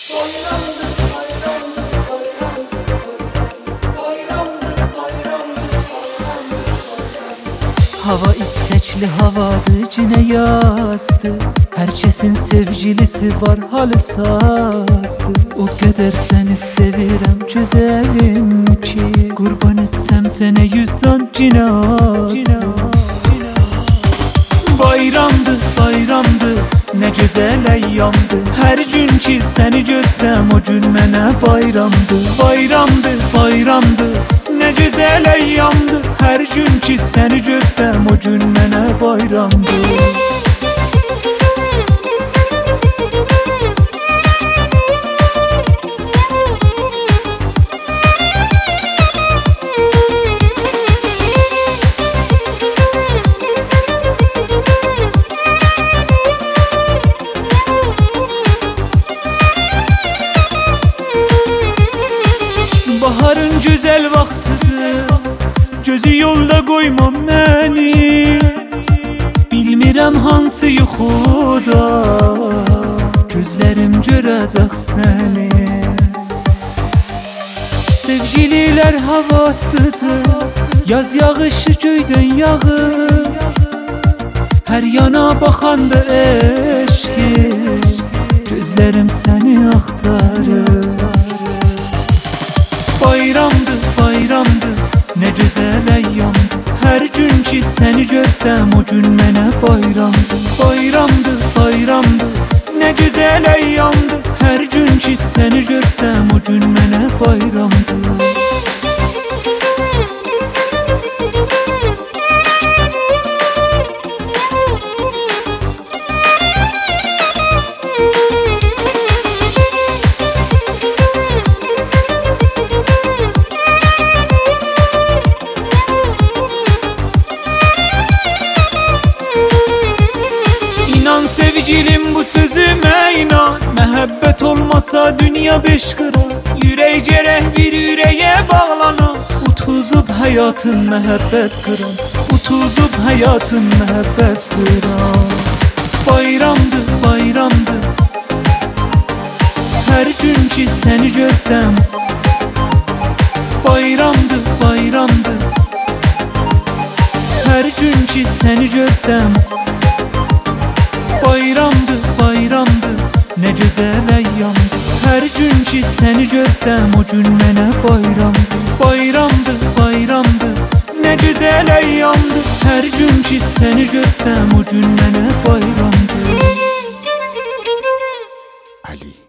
Hava istekli havadı cine yazdı. Herkesin sevgilisi var halı sazdı. O kadar seni sevirem güzelim ki, kurban etsem sene 100 can cine azdı. Bayramdı, bayramdı, ne güzel eyyamdı. Her gün ki seni görsem o gün mənə bayramdı. Bayramdı, bayramdı, ne güzel eyyamdı. Her gün ki seni görsem o gün mənə bayramdı. Baharın güzel vaktidir, gözü yolda koymam məni. Bilmirəm hansı yuxuda gözlərim görəcək səni. Sevgililər havasıdır, yaz yağışı göydən yağır. Hər yana baxanda eşqim, gözlərim səni axtarır. Bayramdı, bayramdı, ne güzel eyyamdı. Her gün ki seni görsem o gün mənə bayramdı. Bayramdı, bayramdı, ne güzel eyyamdı. Her gün ki seni görsem o gün mənə bayramdı. Sevgilim bu sözüme inan, mehabbet olmasa dünya beş kıran. Yürek cereh bir yüreğe bağlanan, utuzup hayatın mehabbet kıran. Utuzup hayatın mehabbet kıran. Bayramdı, bayramdı, her gün ki seni görsem. Bayramdı, bayramdı, her gün ki seni görsem. Bayramdı, bayramdı, ne güzel eyyamdı. Her gün ki seni görsem o gün mənə bayramdı. Bayramdı, bayramdı, ne güzel eyyamdı. Her gün ki seni görsem o gün mənə bayramdı. Ali